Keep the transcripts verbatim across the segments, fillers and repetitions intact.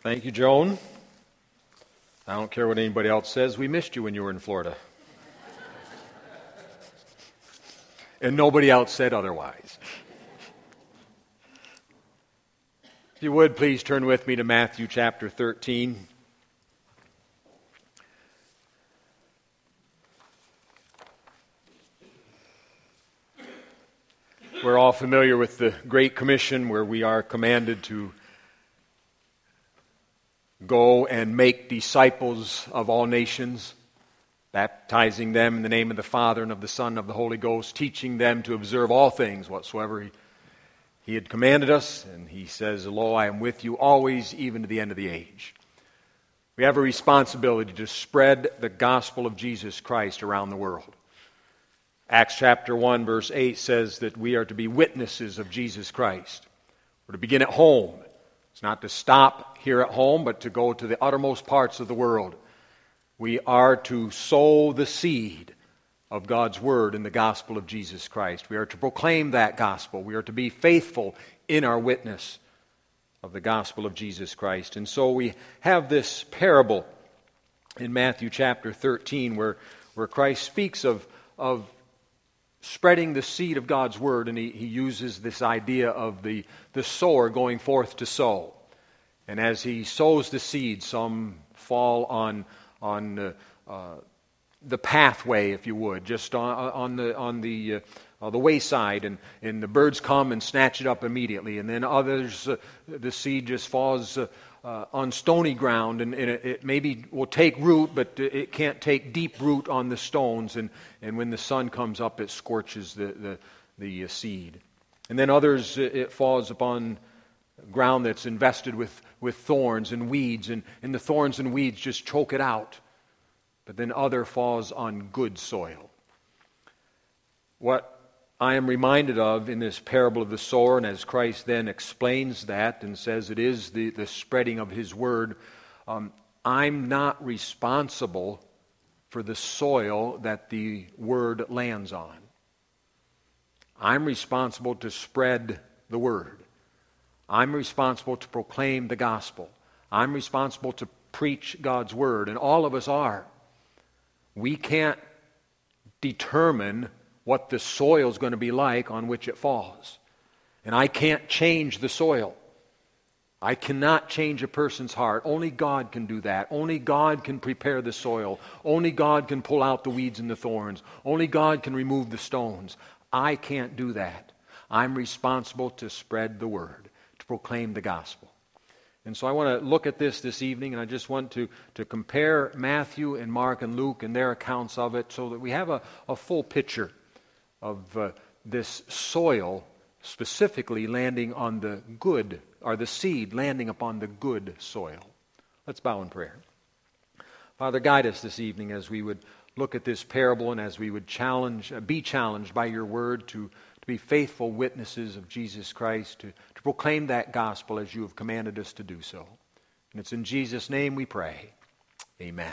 Thank you, Joan. I don't care what anybody else says. We missed you when you were in Florida. And nobody else said otherwise. If you would, please turn with me to Matthew chapter thirteen. We're all familiar with the Great Commission, where we are commanded to go and make disciples of all nations, baptizing them in the name of the Father and of the Son and of the Holy Ghost, teaching them to observe all things whatsoever He, he had commanded us. And He says, Lo, I am with you always, even to the end of the age. We have a responsibility to spread the gospel of Jesus Christ around the world. Acts chapter one, verse eight says that we are to be witnesses of Jesus Christ. We're to begin at home. It's not to stop here at home, but to go to the uttermost parts of the world. We are to sow the seed of God's Word in the gospel of Jesus Christ. We are to proclaim that gospel. We are to be faithful in our witness of the gospel of Jesus Christ. And so we have this parable in Matthew chapter thirteen where, where Christ speaks of, of spreading the seed of God's Word, and he, he uses this idea of the, the sower going forth to sow. And as he sows the seed, some fall on on uh, uh, the pathway, if you would, just on, on the on the uh, uh, the wayside, and, and the birds come and snatch it up immediately. And then others, uh, the seed just falls uh, uh, on stony ground, and, and it, it maybe will take root, but it can't take deep root on the stones. And, and when the sun comes up, it scorches the the, the uh, seed. And then others, it falls upon ground that's invested with, with thorns and weeds, and, and the thorns and weeds just choke it out. But then other falls on good soil. What I am reminded of in this parable of the sower, and as Christ then explains that and says it is the, the spreading of His Word, um, I'm not responsible for the soil that the Word lands on. I'm responsible to spread the Word. I'm responsible to proclaim the gospel. I'm responsible to preach God's Word, and all of us are. We can't determine what the soil is going to be like on which it falls. And I can't change the soil. I cannot change a person's heart. Only God can do that. Only God can prepare the soil. Only God can pull out the weeds and the thorns. Only God can remove the stones. I can't do that. I'm responsible to spread the Word, to proclaim the gospel. And so I want to look at this this evening, and I just want to, to compare Matthew and Mark and Luke and their accounts of it so that we have a, a full picture of uh, this soil specifically landing on the good, or the seed landing upon the good soil. Let's bow in prayer. Father, guide us this evening as we would look at this parable and as we would challenge, uh, be challenged by your word to, to be faithful witnesses of Jesus Christ, to, to proclaim that gospel as you have commanded us to do so. And it's in Jesus' name we pray. Amen.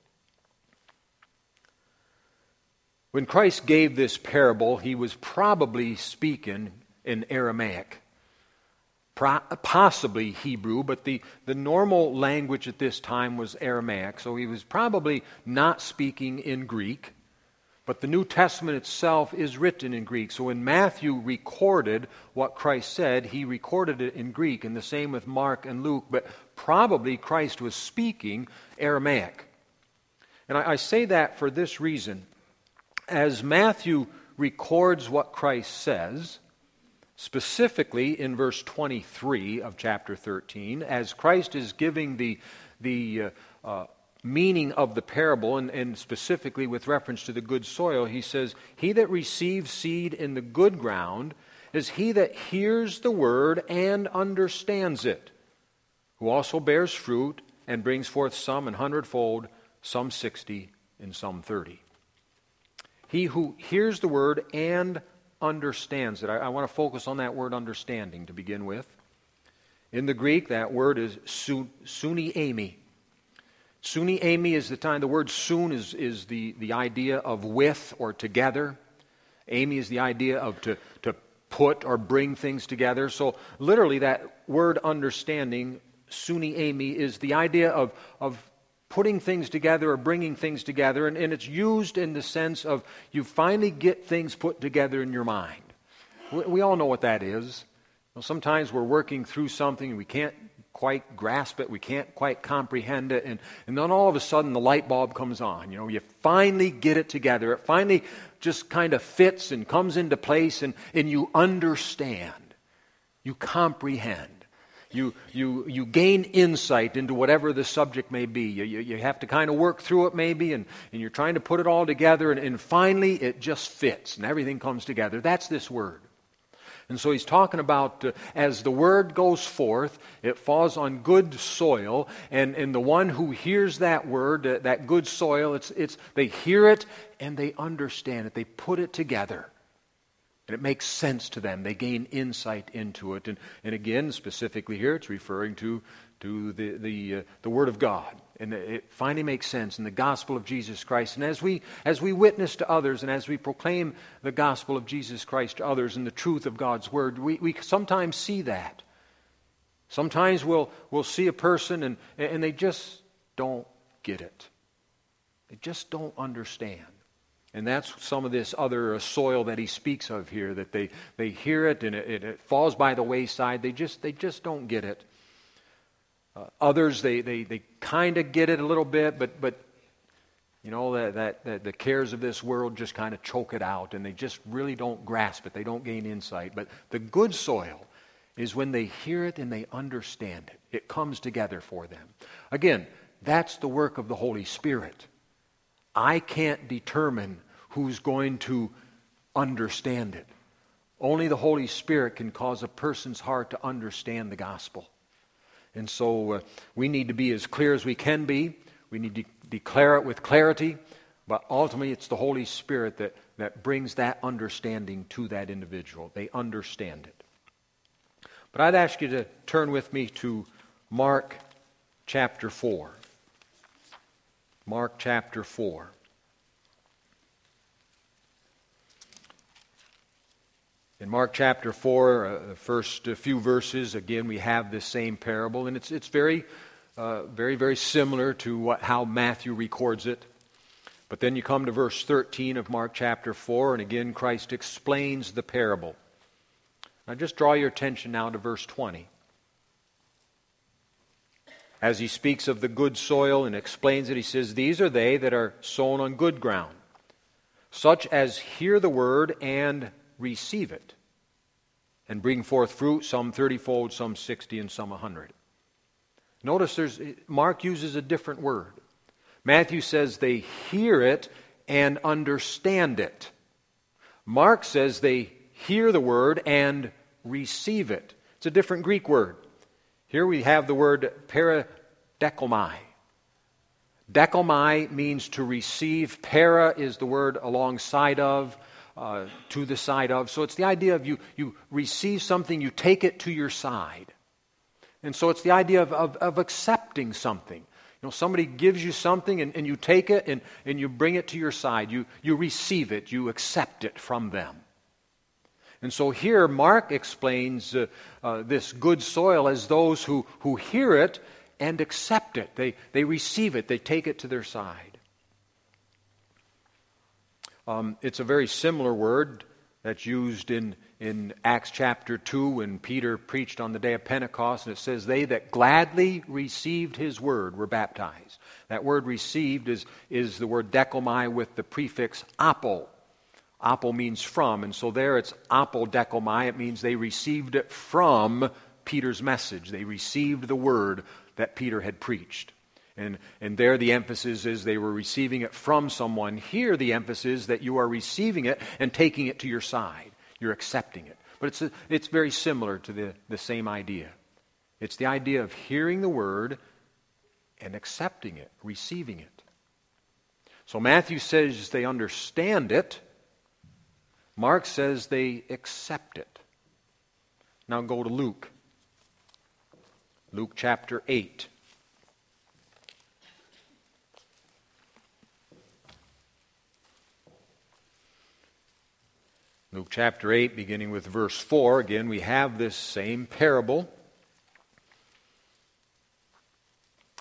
When Christ gave this parable, he was probably speaking in Aramaic, possibly Hebrew, but the, the normal language at this time was Aramaic, so he was probably not speaking in Greek, but the New Testament itself is written in Greek. So when Matthew recorded what Christ said, he recorded it in Greek, and the same with Mark and Luke, but probably Christ was speaking Aramaic. And I, I say that for this reason. As Matthew records what Christ says, specifically in verse twenty-three of chapter thirteen, as Christ is giving the, the uh, uh, meaning of the parable, and, and specifically with reference to the good soil, he says, "He that receives seed in the good ground is he that hears the word and understands it, who also bears fruit and brings forth some an hundredfold, some sixty, and some thirty." He who hears the word and understands it. I, I want to focus on that word understanding to begin with. In the Greek, that word is su, suniemi. Suniemi is the time, the word sun is, is the, the idea of with or together. Amy is the idea of to, to put or bring things together. So literally that word understanding suni emi, is the idea of, of putting things together or bringing things together, and, and it's used in the sense of you finally get things put together in your mind. We, we all know what that is. You know, sometimes we're working through something and we can't quite grasp it, we can't quite comprehend it, and, and then all of a sudden the light bulb comes on. You know, you finally get it together. It finally just kind of fits and comes into place, and, and you understand. You comprehend. You, you, you gain insight into whatever the subject may be. You, you, you have to kind of work through it maybe, and, and you're trying to put it all together, and, and finally it just fits, and everything comes together. That's this word. And so he's talking about uh, as the word goes forth, it falls on good soil, and, and the one who hears that word, uh, that good soil, it's, it's they hear it and they understand it. They put it together. And it makes sense to them. They gain insight into it. And, and again, specifically here, it's referring to, to the, the, uh, the Word of God. And it finally makes sense in the gospel of Jesus Christ. And as we, as we witness to others and as we proclaim the gospel of Jesus Christ to others and the truth of God's Word, we, we sometimes see that. Sometimes we'll, we'll see a person and, and they just don't get it. They just don't understand. And that's some of this other soil that he speaks of here, that they, they hear it and it, it falls by the wayside. They just they just don't get it. Uh, others, they, they, they kind of get it a little bit, but, but you know, that, that, that the cares of this world just kind of choke it out, and they just really don't grasp it. They don't gain insight. But the good soil is when they hear it and they understand it. It comes together for them. Again, that's the work of the Holy Spirit. I can't determine who's going to understand it. Only the Holy Spirit can cause a person's heart to understand the gospel. And so uh, we need to be as clear as we can be. We need to declare it with clarity. But ultimately it's the Holy Spirit that, that brings that understanding to that individual. They understand it. But I'd ask you to turn with me to Mark chapter four. Mark chapter four. In Mark chapter four, uh, the first uh, few verses, again, we have this same parable, and it's it's very, uh, very, very similar to what, how Matthew records it. But then you come to verse thirteen of Mark chapter four, and again, Christ explains the parable. Now just draw your attention now to verse twenty. As he speaks of the good soil and explains it, he says, "These are they that are sown on good ground, such as hear the word and receive it, and bring forth fruit, some thirty-fold, some sixty, and some a hundred." Notice there's Mark uses a different word. Matthew says they hear it and understand it. Mark says they hear the word and receive it. It's a different Greek word. Here we have the word paradekomai. Dekomai means to receive. Para is the word alongside of. Uh, to the side of. So it's the idea of you, you receive something, you take it to your side. And so it's the idea of, of, of accepting something. You know, somebody gives you something and, and you take it and, and you bring it to your side. You, you receive it, you accept it from them. And so here Mark explains uh, uh, this good soil as those who, who hear it and accept it. They, they receive it, they take it to their side. Um, it's a very similar word that's used in, in Acts chapter two when Peter preached on the day of Pentecost, and it says, "They that gladly received his word were baptized." That word received is, is the word dekomai with the prefix apo. Apo means from, and so there it's apo dekomai. It means they received it from Peter's message. They received the word that Peter had preached. And, and there the emphasis is they were receiving it from someone. Here the emphasis is that you are receiving it and taking it to your side. You're accepting it. But it's, a, it's very similar to the, the same idea. It's the idea of hearing the word and accepting it, receiving it. So Matthew says they understand it. Mark says they accept it. Now go to Luke. Luke chapter eight. Luke chapter eight, beginning with verse four. Again, we have this same parable.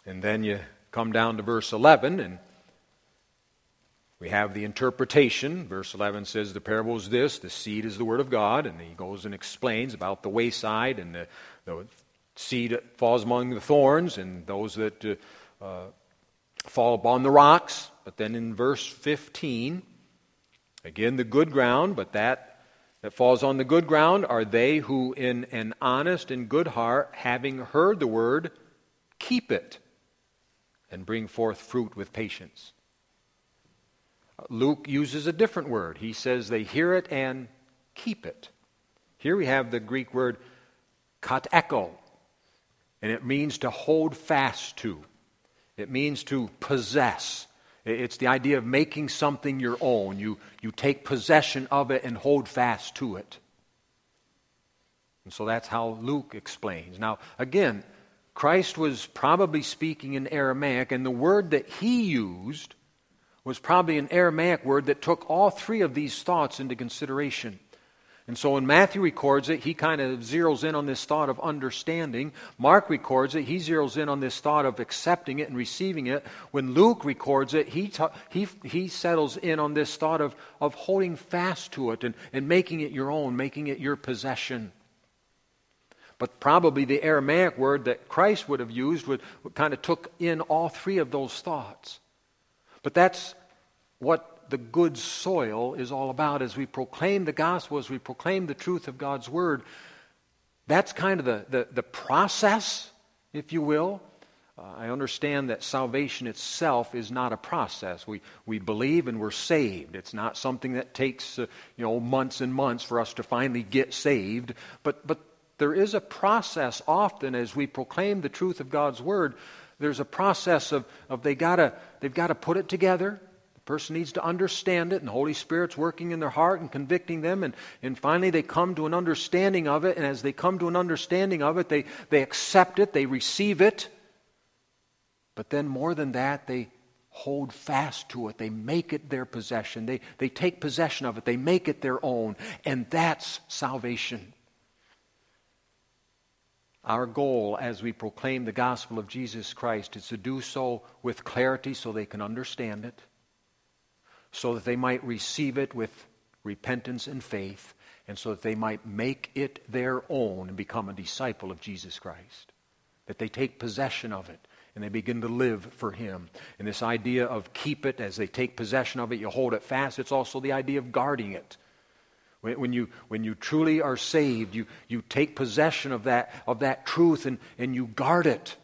And then you come down to verse eleven, and we have the interpretation. Verse eleven says, the parable is this: the seed is the word of God. And he goes and explains about the wayside and the, the seed that falls among the thorns and those that uh, uh, fall upon the rocks. But then in verse fifteen, again, the good ground, but that that falls on the good ground are they who in an honest and good heart, having heard the word, keep it and bring forth fruit with patience. Luke uses a different word. He says they hear it and keep it. Here we have the Greek word kateko, and it means to hold fast to. It means to possess. It's the idea of making something your own. You, you take possession of it and hold fast to it. And so that's how Luke explains. Now, again, Christ was probably speaking in Aramaic, and the word that he used was probably an Aramaic word that took all three of these thoughts into consideration. And so when Matthew records it, he kind of zeroes in on this thought of understanding. Mark records it, he zeroes in on this thought of accepting it and receiving it. When Luke records it, he ta- he he settles in on this thought of, of holding fast to it and, and making it your own, making it your possession. But probably the Aramaic word that Christ would have used would, would kind of took in all three of those thoughts. But that's what the good soil is all about. As we proclaim the gospel, as we proclaim the truth of God's word, that's kind of the, the, the process, if you will. Uh, I understand that salvation itself is not a process. We we believe and we're saved. It's not something that takes uh, you know months and months for us to finally get saved. But but there is a process often as we proclaim the truth of God's word. There's a process of, of they gotta they've got to put it together. The person needs to understand it, and the Holy Spirit's working in their heart and convicting them, and, and finally they come to an understanding of it, and as they come to an understanding of it, they, they accept it, they receive it. But then more than that, they hold fast to it. They make it their possession. They, they take possession of it. They make it their own. And that's salvation. Our goal as we proclaim the gospel of Jesus Christ is to do so with clarity so they can understand it, so that they might receive it with repentance and faith, and so that they might make it their own and become a disciple of Jesus Christ. That they take possession of it and they begin to live for Him. And this idea of keep it, as they take possession of it, you hold it fast. It's also the idea of guarding it. When you when you truly are saved, you, you take possession of that of that truth and, and you guard it.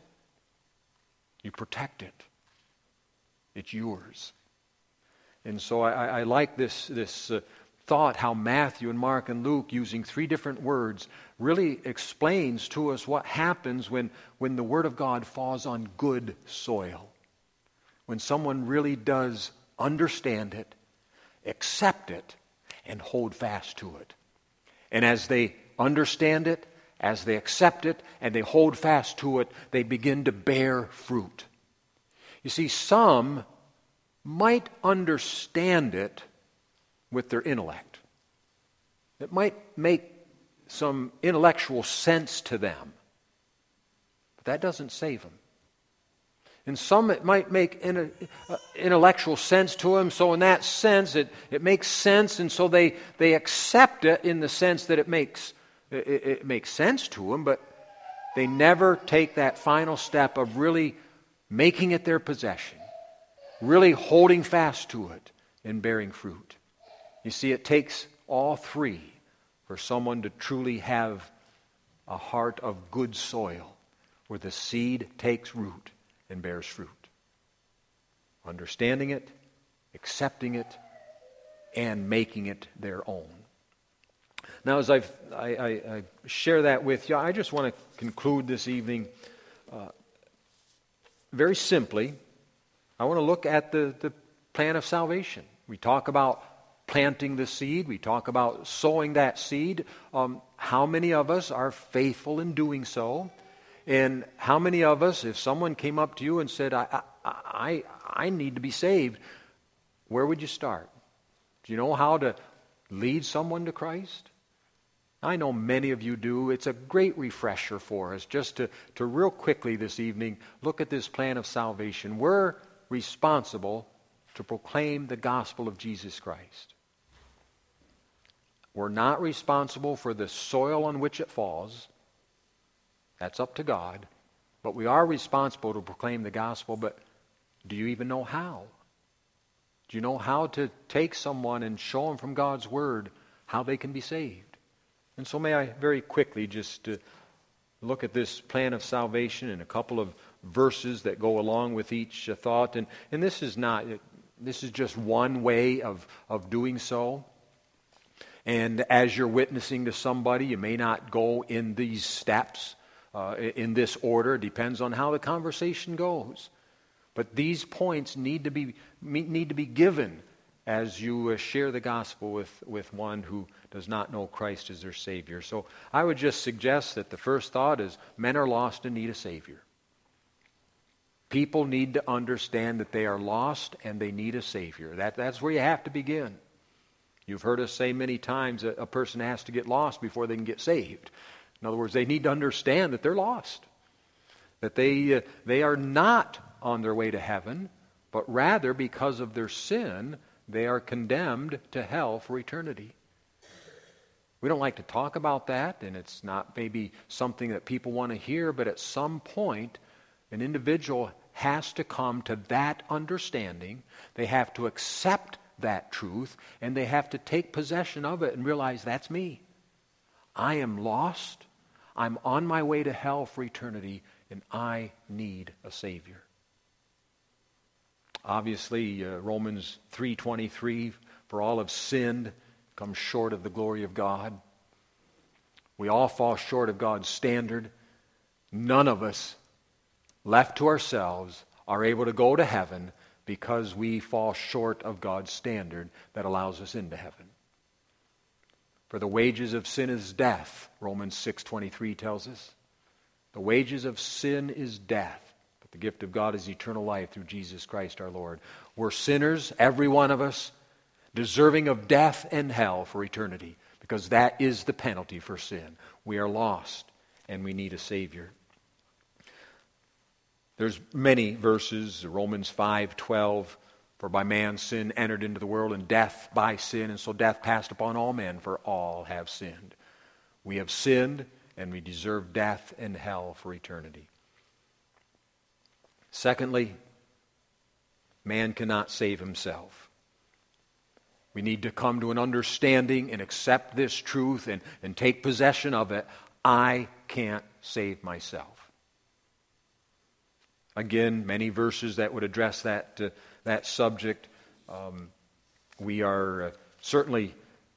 You protect it. It's yours. And so I, I like this this uh, thought how Matthew and Mark and Luke, using three different words, really explains to us what happens when, when the Word of God falls on good soil. When someone really does understand it, accept it, and hold fast to it. And as they understand it, as they accept it, and they hold fast to it, they begin to bear fruit. You see, some might understand it with their intellect. It might make some intellectual sense to them, but that doesn't save them. And some it might make in, uh, intellectual sense to them, so in that sense it, it makes sense, and so they, they accept it in the sense that it makes it, it makes sense to them, but they never take that final step of really making it their possession, really holding fast to it and bearing fruit. You see, it takes all three for someone to truly have a heart of good soil where the seed takes root and bears fruit. Understanding it, accepting it, and making it their own. Now, as I've, I, I, I share that with you, I just want to conclude this evening uh, very simply. I want to look at the, the plan of salvation. We talk about planting the seed. We talk about sowing that seed. Um, how many of us are faithful in doing so? And how many of us, if someone came up to you and said, I, I, I, I need to be saved, where would you start? Do you know how to lead someone to Christ? I know many of you do. It's a great refresher for us just to, to real quickly this evening look at this plan of salvation. We're responsible to proclaim the gospel of Jesus Christ. We're not responsible for the soil on which it falls. That's up to God. But we are responsible to proclaim the gospel. But do you even know how? Do you know how to take someone and show them from God's Word how they can be saved? And so may I very quickly just uh, look at this plan of salvation and a couple of verses that go along with each uh, thought. And, and this is not, this is just one way of, of doing so. And as you're witnessing to somebody, you may not go in these steps, uh, in this order. It depends on how the conversation goes. But these points need to be need to be given as you uh, share the gospel with, with one who does not know Christ as their Savior. So I would just suggest that the first thought is men are lost and need a Savior. People need to understand that they are lost and they need a Savior. That, that's where you have to begin. You've heard us say many times that a person has to get lost before they can get saved. In other words, they need to understand that they're lost. That they uh, they are not on their way to heaven, but rather because of their sin, they are condemned to hell for eternity. We don't like to talk about that, and it's not maybe something that people want to hear, but at some point, an individual has to come to that understanding. They have to accept that truth, and they have to take possession of it and realize that's me. I am lost. I'm on my way to hell for eternity, and I need a Savior. Obviously, uh, Romans three twenty-three, for all have sinned, come short of the glory of God. We all fall short of God's standard. None of us, left to ourselves, are able to go to heaven because we fall short of God's standard that allows us into heaven. For the wages of sin is death, Romans six twenty-three tells us. The wages of sin is death. The gift of God is eternal life through Jesus Christ our Lord. We're sinners, every one of us, deserving of death and hell for eternity, because that is the penalty for sin. We are lost, and we need a Savior. There's many verses, Romans five twelve, for by man sin entered into the world, and death by sin, and so death passed upon all men, for all have sinned. We have sinned, and we deserve death and hell for eternity. Secondly, man cannot save himself. We need to come to an understanding and accept this truth and, and take possession of it. I can't save myself. Again, many verses that would address that, uh, that subject. Um, we are uh, certainly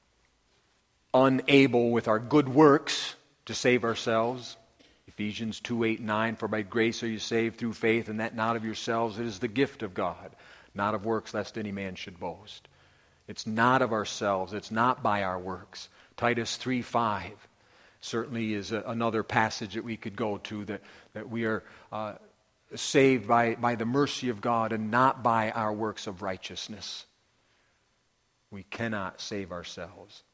unable with our good works to save ourselves. Ephesians two, eight, nine, for by grace are you saved through faith, and that not of yourselves. It is the gift of God, not of works, lest any man should boast. It's not of ourselves. It's not by our works. Titus three, five certainly is a, another passage that we could go to, that, that we are uh, saved by, by the mercy of God and not by our works of righteousness. We cannot save ourselves.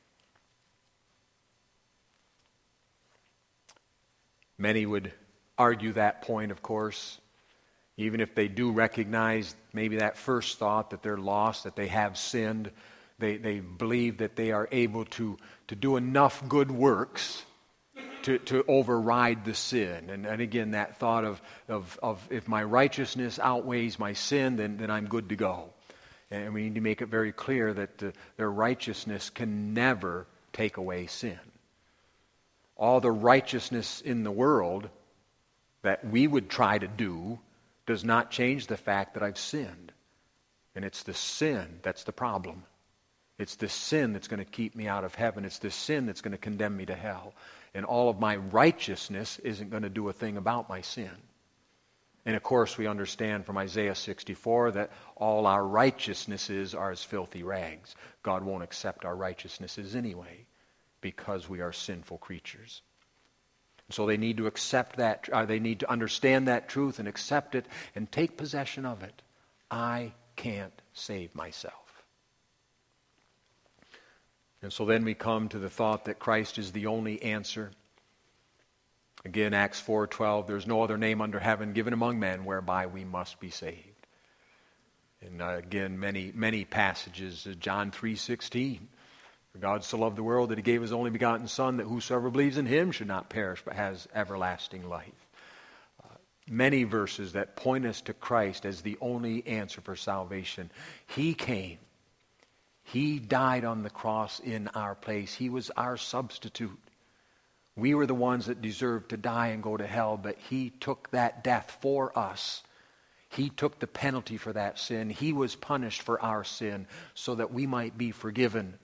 Many would argue that point, of course, even if they do recognize maybe that first thought that they're lost, that they have sinned. They, they believe that they are able to, to do enough good works to, to override the sin. And, and again, that thought of, of, of if my righteousness outweighs my sin, then, then I'm good to go. And we need to make it very clear that uh, their righteousness can never take away sin. All the righteousness in the world that we would try to do does not change the fact that I've sinned. And it's the sin that's the problem. It's the sin that's going to keep me out of heaven. It's the sin that's going to condemn me to hell. And all of my righteousness isn't going to do a thing about my sin. And of course we understand from Isaiah sixty-four that all our righteousnesses are as filthy rags. God won't accept our righteousnesses anyway, because we are sinful creatures. So they need to accept that, or they need to understand that truth and accept it and take possession of it. I can't save myself. And so then we come to the thought that Christ is the only answer. Again, Acts four twelve, there's no other name under heaven given among men whereby we must be saved. And uh, again, many, many passages, uh, John three sixteen, for God so loved the world that he gave his only begotten Son, that whosoever believes in him should not perish but has everlasting life. Uh, many verses that point us to Christ as the only answer for salvation. He came. He died on the cross in our place. He was our substitute. We were the ones that deserved to die and go to hell, but he took that death for us. He took the penalty for that sin. He was punished for our sin so that we might be forgiven.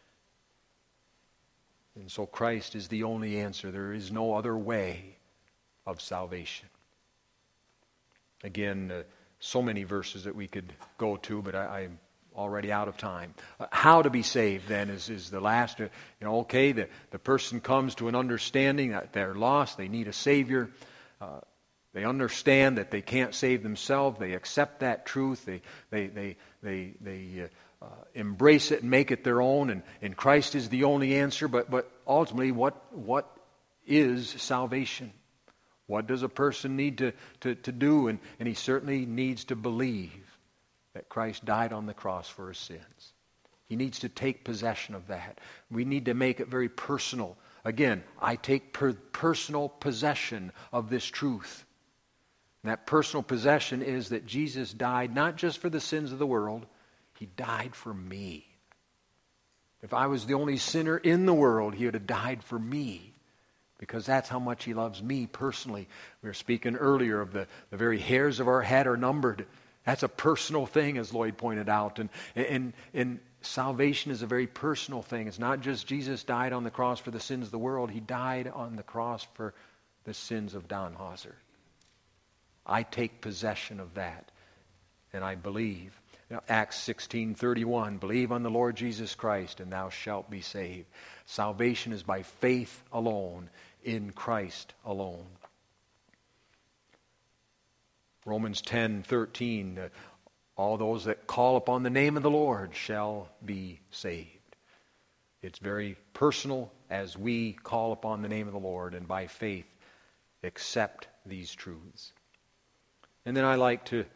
And so Christ is the only answer. There is no other way of salvation. Again, uh, so many verses that we could go to, but I, I'm already out of time. Uh, how to be saved, then, is, is the last. Uh, you know, okay, the, the person comes to an understanding that they're lost, they need a Savior. Uh, they understand that they can't save themselves. They accept that truth. They they they they they uh, uh, embrace it and make it their own. And, and Christ is the only answer. But but ultimately, what what is salvation? What does a person need to to, to do? And, and he certainly needs to believe that Christ died on the cross for his sins. He needs to take possession of that. We need to make it very personal. Again, I take per- personal possession of this truth. And that personal possession is that Jesus died not just for the sins of the world, he died for me. If I was the only sinner in the world, he would have died for me, because that's how much he loves me personally. We were speaking earlier of the, the very hairs of our head are numbered. That's a personal thing, as Lloyd pointed out. And, and, and salvation is a very personal thing. It's not just Jesus died on the cross for the sins of the world. He died on the cross for the sins of Don Hauser. I take possession of that, and I believe. Now, Acts sixteen thirty-one, believe on the Lord Jesus Christ, and thou shalt be saved. Salvation is by faith alone, in Christ alone. Romans ten thirteen, uh, all those that call upon the name of the Lord shall be saved. It's very personal as we call upon the name of the Lord and by faith accept these truths. And then I like to,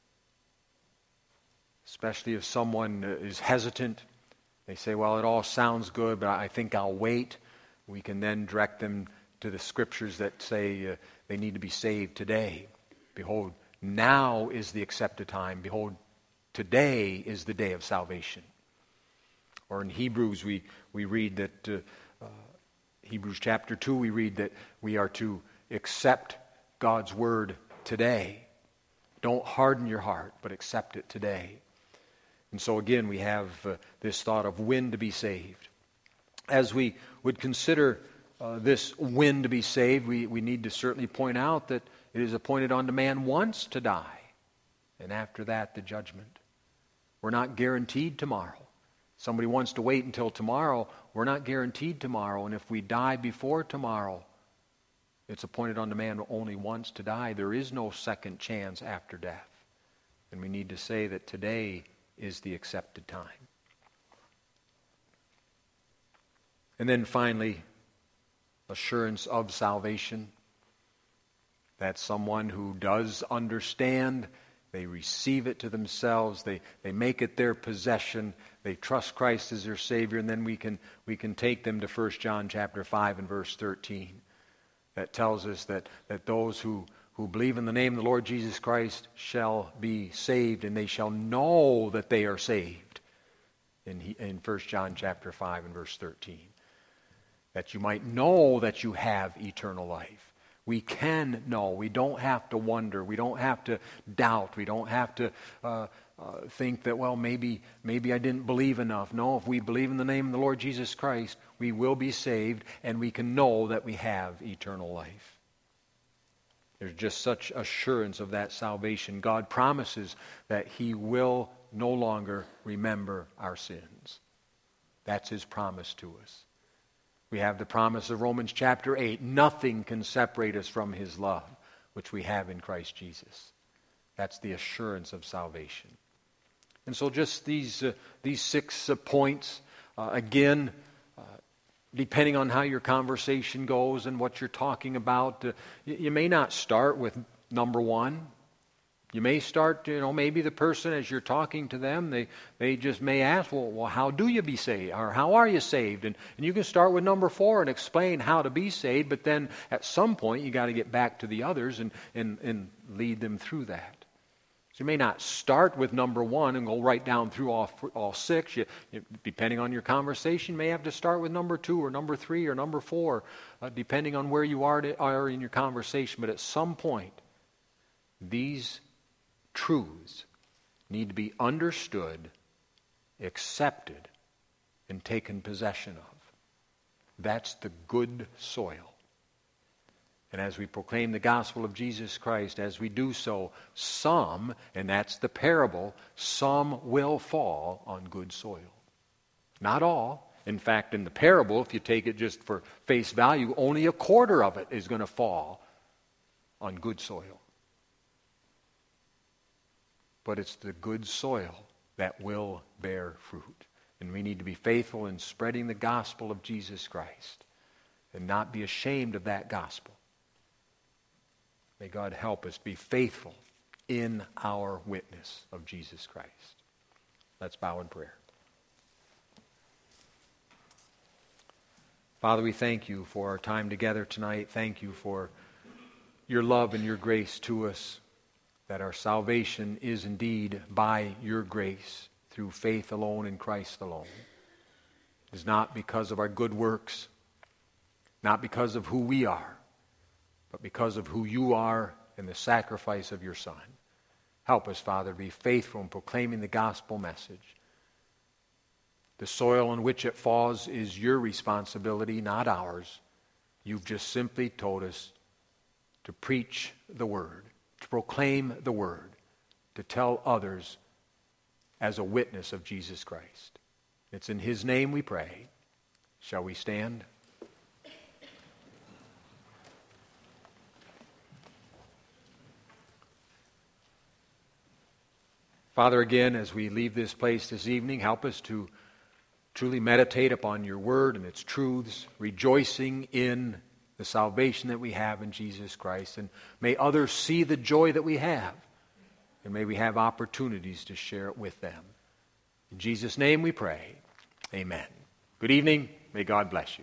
especially if someone is hesitant, they say, well, it all sounds good, but I think I'll wait. We can then direct them to the scriptures that say uh, they need to be saved today. Behold, now is the accepted time. Behold, today is the day of salvation. Or in Hebrews, we, we read that, uh, uh, Hebrews chapter two, we read that we are to accept God's word today. Don't harden your heart, but accept it today. And so again, we have uh, this thought of when to be saved. As we would consider uh, this when to be saved, we, we need to certainly point out that it is appointed unto man once to die, and after that the judgment. We're not guaranteed tomorrow. Somebody wants to wait until tomorrow. We're not guaranteed tomorrow, and if we die before tomorrow, it's appointed unto man only once to die. There is no second chance after death. And we need to say that today is the accepted time. And then finally, assurance of salvation. That's someone who does understand. They receive it to themselves. They, they make it their possession. They trust Christ as their Savior. And then we can, we can take them to First John chapter five and verse thirteen. That tells us that, that those who, who believe in the name of the Lord Jesus Christ shall be saved, and they shall know that they are saved. In, in First John chapter five and verse thirteen. That you might know that you have eternal life. We can know. We don't have to wonder. We don't have to doubt. We don't have to uh, uh, think that, well, maybe maybe I didn't believe enough. No, if we believe in the name of the Lord Jesus Christ, we will be saved, and we can know that we have eternal life. There's just such assurance of that salvation. God promises that He will no longer remember our sins. That's His promise to us. We have the promise of Romans chapter eight. Nothing can separate us from His love, which we have in Christ Jesus. That's the assurance of salvation. And so just these uh, these six uh, points Uh, again, uh, depending on how your conversation goes and what you're talking about, uh, you, you may not start with number one. You may start, you know, maybe the person, as you're talking to them, they, they just may ask, well, well, how do you be saved? Or how are you saved? And, and you can start with number four and explain how to be saved, but then at some point you got to get back to the others and, and, and lead them through that. So you may not start with number one and go right down through all, all six. You, you, depending on your conversation, you may have to start with number two or number three or number four, uh, depending on where you are, to, are in your conversation. But at some point, these truths need to be understood, accepted, and taken possession of. That's the good soil. And as we proclaim the gospel of Jesus Christ, as we do so, some, and that's the parable, some will fall on good soil. Not all. In fact, in the parable, if you take it just for face value, only a quarter of it is going to fall on good soil. But it's the good soil that will bear fruit. And we need to be faithful in spreading the gospel of Jesus Christ and not be ashamed of that gospel. May God help us be faithful in our witness of Jesus Christ. Let's bow in prayer. Father, we thank you for our time together tonight. Thank you for your love and your grace to us, that our salvation is indeed by your grace through faith alone in Christ alone. It is not because of our good works, not because of who we are, but because of who you are and the sacrifice of your Son. Help us, Father, to be faithful in proclaiming the gospel message. The soil on which it falls is your responsibility, not ours. You've just simply told us to preach the word, to proclaim the word, to tell others as a witness of Jesus Christ. It's in his name we pray. Shall we stand? Father, again, as we leave this place this evening, help us to truly meditate upon your word and its truths, rejoicing in the salvation that we have in Jesus Christ. And may others see the joy that we have. And may we have opportunities to share it with them. In Jesus' name we pray. Amen. Good evening. May God bless you.